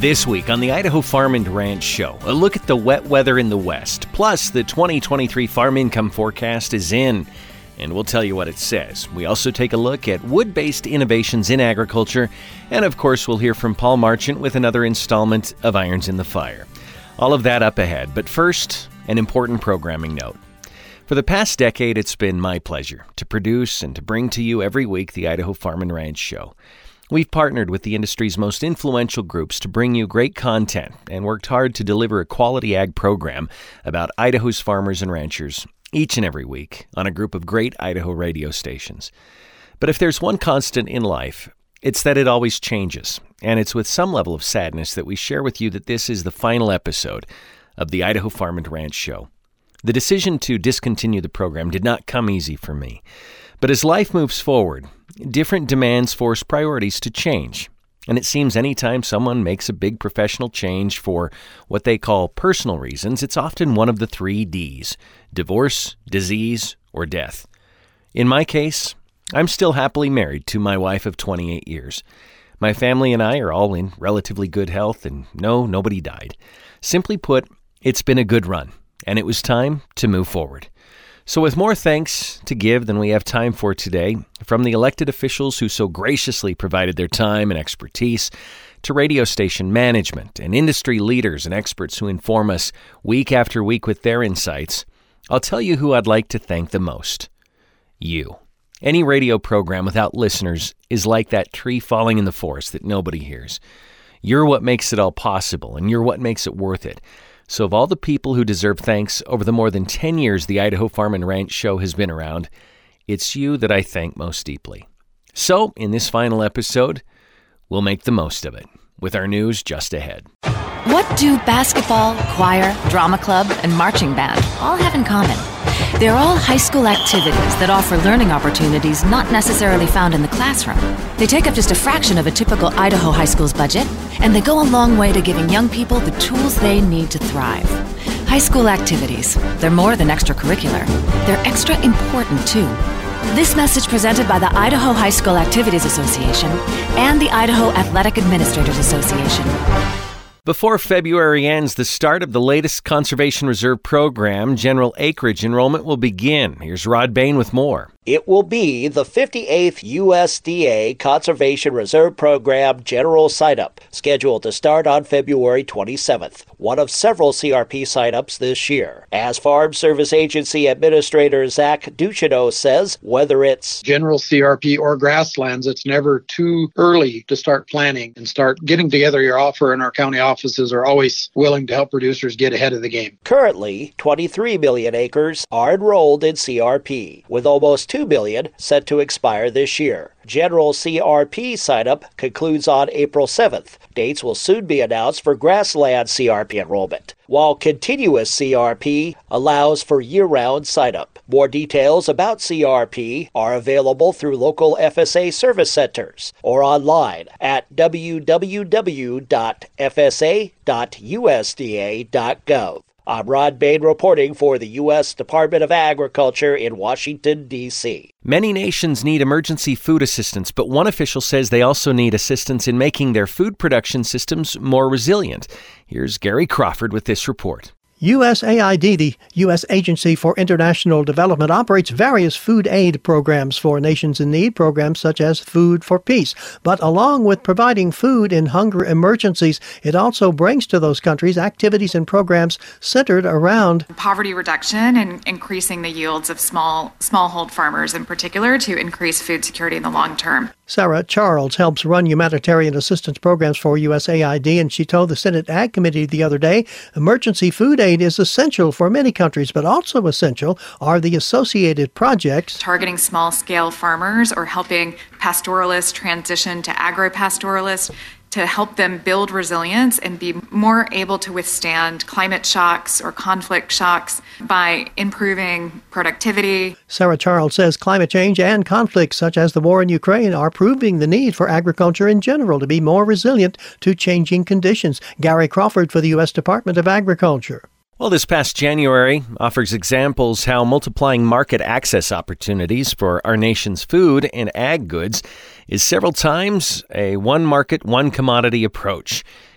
This week on the Idaho Farm and Ranch Show, a look at the wet weather in the West. Plus, the 2023 farm income forecast is in, and we'll tell you what it says. We also take a look at wood-based innovations in agriculture, and of course, we'll hear from Paul Marchant with another installment of Irons in the Fire. All of that up ahead, but first, an important programming note. For the past decade, it's been my pleasure to produce and to bring to you every week the Idaho Farm and Ranch Show. We've partnered with the industry's most influential groups to bring you great content and worked hard to deliver a quality ag program about Idaho's farmers and ranchers each and every week on a group of great Idaho radio stations. But if there's one constant in life, it's that it always changes, and it's with some level of sadness that we share with you that this is the final episode of the Idaho Farm and Ranch Show. The decision to discontinue the program did not come easy for me, but as life moves forward, different demands force priorities to change. And it seems anytime someone makes a big professional change for what they call personal reasons, it's often one of the 3 Ds: divorce, disease, or death. In my case, I'm still happily married to my wife of 28 years. My family and I are all in relatively good health, and no, nobody died. Simply put, it's been a good run, and it was time to move forward. So with more thanks to give than we have time for today, from the elected officials who so graciously provided their time and expertise, to radio station management and industry leaders and experts who inform us week after week with their insights, I'll tell you who I'd like to thank the most. You. Any radio program without listeners is like that tree falling in the forest that nobody hears. You're what makes it all possible, and you're what makes it worth it. So of all the people who deserve thanks over the more than 10 years the Idaho Farm and Ranch Show has been around, it's you that I thank most deeply. So, in this final episode, we'll make the most of it with our news just ahead. What do basketball, choir, drama club, and marching band all have in common? They're all high school activities that offer learning opportunities not necessarily found in the classroom. They take up just a fraction of a typical Idaho high school's budget, and they go a long way to giving young people the tools they need to thrive. High school activities, they're more than extracurricular. They're extra important, too. This message presented by the Idaho High School Activities Association and the Idaho Athletic Administrators Association. Before February ends, the start of the latest Conservation Reserve program, general acreage enrollment, will begin. Here's Rod Bain with more. It will be the 58th USDA Conservation Reserve Program General Sign-Up, scheduled to start on February 27th, one of several CRP sign-ups this year. As Farm Service Agency Administrator Zach Ducheneau says, whether it's general CRP or grasslands, it's never too early to start planning and start getting together your offer, and our county offices are always willing to help producers get ahead of the game. Currently, 23 million acres are enrolled in CRP, with almost 2 million set to expire this year. General CRP sign-up concludes on April 7th. Dates will soon be announced for grassland CRP enrollment, while continuous CRP allows for year-round sign-up. More details about CRP are available through local FSA service centers or online at www.fsa.usda.gov. I'm Rod Bain reporting for the U.S. Department of Agriculture in Washington, D.C. Many nations need emergency food assistance, but one official says they also need assistance in making their food production systems more resilient. Here's Gary Crawford with this report. USAID, the U.S. Agency for International Development, operates various food aid programs for nations in need, programs such as Food for Peace. But along with providing food in hunger emergencies, it also brings to those countries activities and programs centered around poverty reduction and increasing the yields of smallhold farmers in particular to increase food security in the long term. Sarah Charles helps run humanitarian assistance programs for USAID, and she told the Senate Ag Committee the other day, emergency food aid is essential for many countries, but also essential are the associated projects targeting small-scale farmers or helping pastoralists transition to agro-pastoralists to help them build resilience and be more able to withstand climate shocks or conflict shocks by improving productivity. Sarah Charles says climate change and conflicts such as the war in Ukraine are proving the need for agriculture in general to be more resilient to changing conditions. Gary Crawford for the U.S. Department of Agriculture. Well, this past January offers examples how multiplying market access opportunities for our nation's food and ag goods is several times a one market, one commodity approach.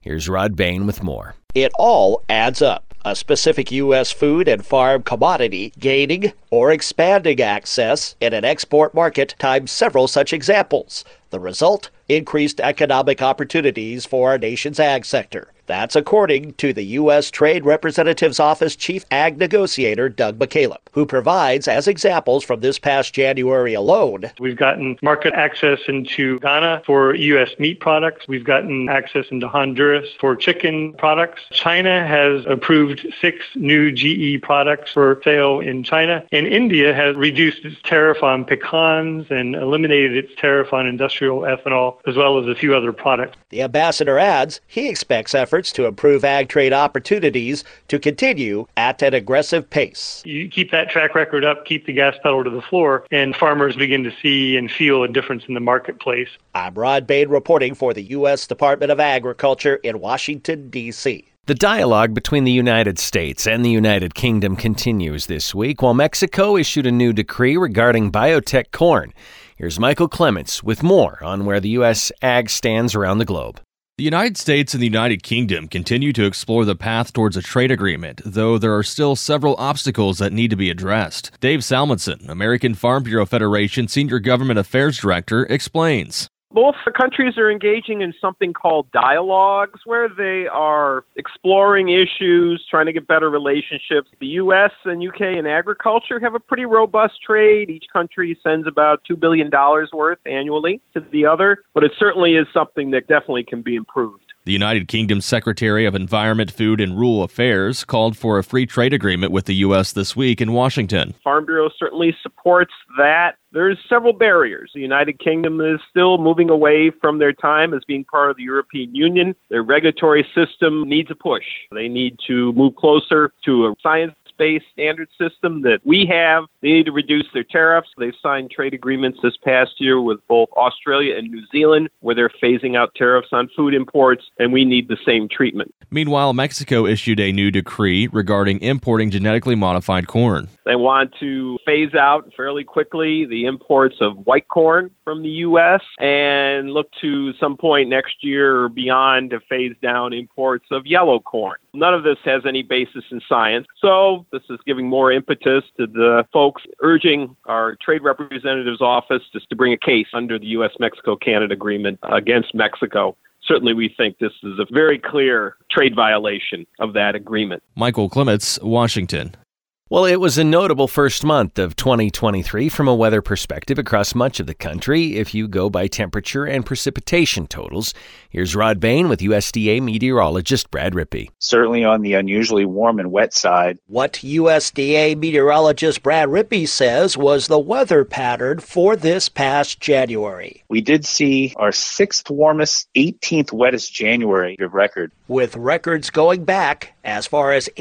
Here's Rod Bain with more. It all adds up. A specific U.S. food and farm commodity gaining or expanding access in an export market times several such examples. The result? Increased economic opportunities for our nation's ag sector. That's according to the U.S. Trade Representative's Office Chief Ag Negotiator Doug McCaleb, who provides as examples from this past January alone. We've gotten market access into Ghana for U.S. meat products. We've gotten access into Honduras for chicken products. China has approved 6 new GE products for sale in China. And India has reduced its tariff on pecans and eliminated its tariff on industrial ethanol, as well as a few other products. The ambassador adds he expects efforts to improve ag trade opportunities to continue at an aggressive pace. You keep that track record up, keep the gas pedal to the floor, and farmers begin to see and feel a difference in the marketplace. I'm Rod Bain reporting for the U.S. Department of Agriculture in Washington, D.C. The dialogue between the United States and the United Kingdom continues this week, while Mexico issued a new decree regarding biotech corn. Here's Michael Clements with more on where the U.S. ag stands around the globe. The United States and the United Kingdom continue to explore the path towards a trade agreement, though there are still several obstacles that need to be addressed. Dave Salmonson, American Farm Bureau Federation Senior Government Affairs Director, explains. Both countries are engaging in something called dialogues, where they are exploring issues, trying to get better relationships. The U.S. and U.K. in agriculture have a pretty robust trade. Each country sends about $2 billion worth annually to the other, but it certainly is something that definitely can be improved. The United Kingdom's Secretary of Environment, Food and Rural Affairs called for a free trade agreement with the U.S. this week in Washington. Farm Bureau certainly supports that. There's several barriers. The United Kingdom is still moving away from their time as being part of the European Union. Their regulatory system needs a push. They need to move closer to a science-based standard system that we have. They need to reduce their tariffs. They've signed trade agreements this past year with both Australia and New Zealand, where they're phasing out tariffs on food imports, and we need the same treatment. Meanwhile, Mexico issued a new decree regarding importing genetically modified corn. They want to phase out fairly quickly the imports of white corn from the U.S. and look to some point next year or beyond to phase down imports of yellow corn. None of this has any basis in science, so this is giving more impetus to the folks urging our Trade Representative's office just to bring a case under the U.S.-Mexico-Canada agreement against Mexico. Certainly, we think this is a very clear trade violation of that agreement. Michael Clements, Washington. Well, it was a notable first month of 2023 from a weather perspective across much of the country if you go by temperature and precipitation totals. Here's Rod Bain with USDA meteorologist Brad Rippey. Certainly on the unusually warm and wet side. What USDA meteorologist Brad Rippey says was the weather pattern for this past January. We did see our 6th warmest, 18th wettest January of record. With records going back as far as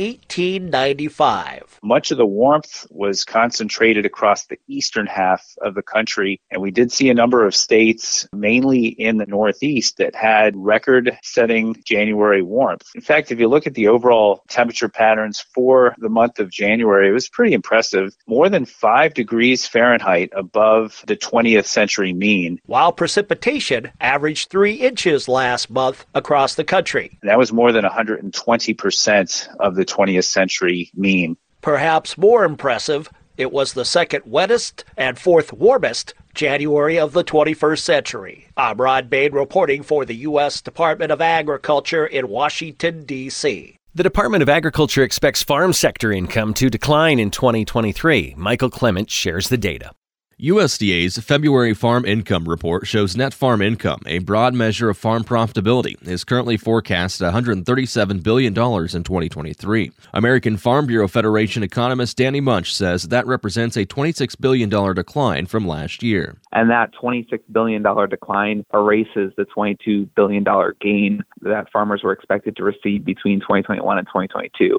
1895. Much of the warmth was concentrated across the eastern half of the country, and we did see a number of states, mainly in the Northeast, that had record-setting January warmth. In fact, if you look at the overall temperature patterns for the month of January, it was pretty impressive. More than 5 degrees Fahrenheit above the 20th century mean. While precipitation averaged 3 inches last month across the country. And that was more than 120% of the 20th century mean. Perhaps more impressive, it was the 2nd wettest and 4th warmest January of the 21st century. I'm Rod Bain reporting for the U.S. Department of Agriculture in Washington, D.C. The Department of Agriculture expects farm sector income to decline in 2023. Michael Clements shares the data. USDA's February Farm Income Report shows net farm income, a broad measure of farm profitability, is currently forecast at $137 billion in 2023. American Farm Bureau Federation economist Danny Munch says that represents a $26 billion decline from last year. And that $26 billion decline erases the $22 billion gain that farmers were expected to receive between 2021 and 2022.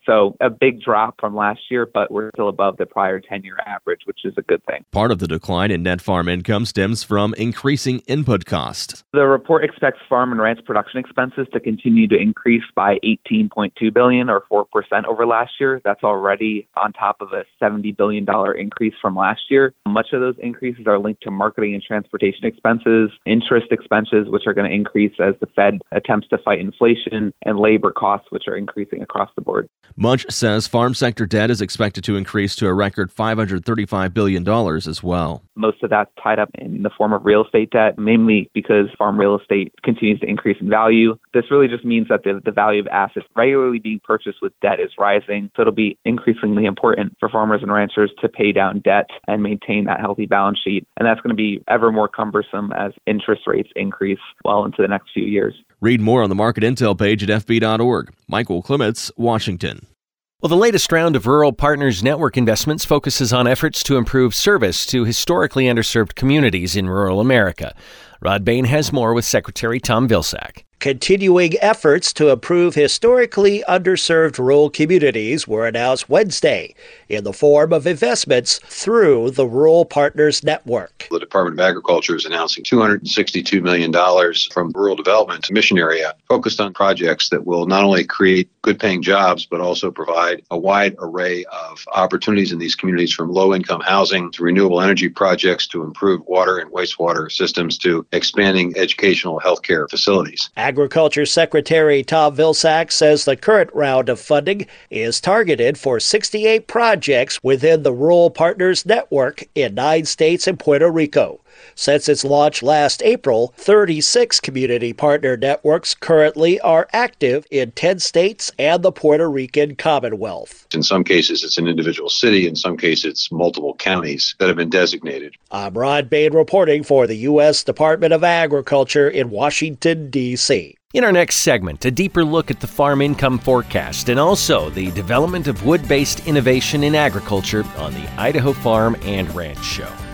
So a big drop from last year, but we're still above the prior 10-year average, which is a good thing. Part of the decline in net farm income stems from increasing input costs. The report expects farm and ranch production expenses to continue to increase by $18.2 billion or 4% over last year. That's already on top of a $70 billion increase from last year. Much of those increases are linked to marketing and transportation expenses, interest expenses, which are going to increase as the Fed attempts to fight inflation, and labor costs, which are increasing across the board. Munch says farm sector debt is expected to increase to a record $535 billion as well. Most of that's tied up in the form of real estate debt, mainly because farm real estate continues to increase in value. This really just means that the value of assets regularly being purchased with debt is rising. So it'll be increasingly important for farmers and ranchers to pay down debt and maintain that healthy balance sheet. And that's going to be ever more cumbersome as interest rates increase well into the next few years. Read more on the market intel page at fb.org. Michael Clements, Washington. Well, the latest round of Rural Partners Network investments focuses on efforts to improve service to historically underserved communities in rural America. Rod Bain has more with Secretary Tom Vilsack. Continuing efforts to improve historically underserved rural communities were announced Wednesday in the form of investments through the Rural Partners Network. The Department of Agriculture is announcing $262 million from rural development mission area focused on projects that will not only create good-paying jobs, but also provide a wide array of opportunities in these communities, from low-income housing to renewable energy projects to improve water and wastewater systems to expanding educational healthcare facilities. Agriculture Secretary Tom Vilsack says the current round of funding is targeted for 68 projects within the Rural Partners Network in 9 states and Puerto Rico. Since its launch last April, 36 community partner networks currently are active in 10 states and the Puerto Rican Commonwealth. In some cases, it's an individual city. In some cases, it's multiple counties that have been designated. I'm Rod Bain reporting for the U.S. Department of Agriculture in Washington, D.C. In our next segment, a deeper look at the farm income forecast and also the development of wood-based innovation in agriculture on the Idaho Farm and Ranch Show.